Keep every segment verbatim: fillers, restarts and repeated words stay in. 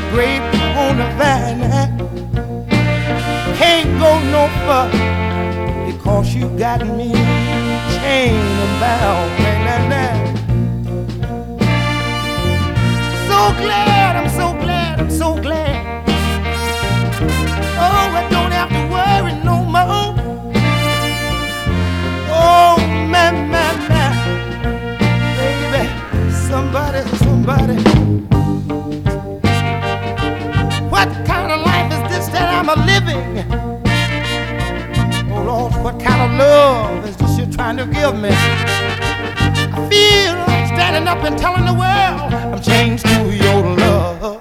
grape on the vine. Can't go no further because you got me chained and bound. Nah, nah, nah. So glad, I'm so glad, I'm so glad. Oh, I don't have to worry no more. Oh, man, man, man. Baby, somebody, somebody. What kind of life is this that I'm a living? Oh, Lord, what kind of love is this you're trying to give me? I feel like standing up and telling the world I'm changed to your love.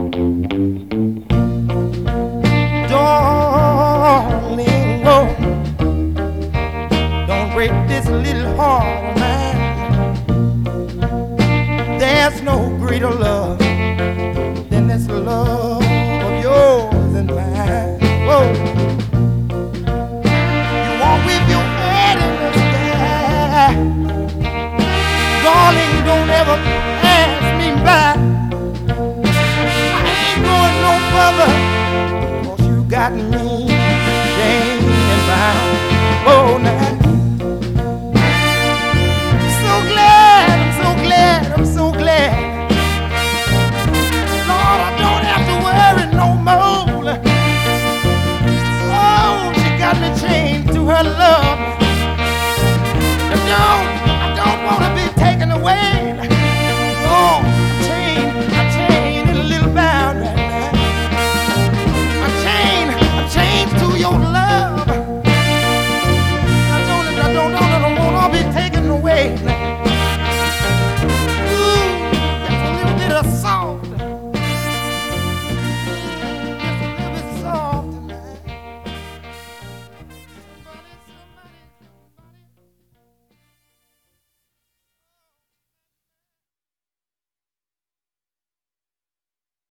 Darling, oh, don't break this little heart of mine. There's no greater love than this love of yours and mine. Whoa. You walk with your head in the sky. Darling, don't ever pass me by. I ain't going no further, cause you got me chained and bound. Oh, now. I'm so glad, I'm so glad, I'm so glad. Lord, I don't have to worry no more. Oh, she got me chained to her love. And no, I don't want to be taken away.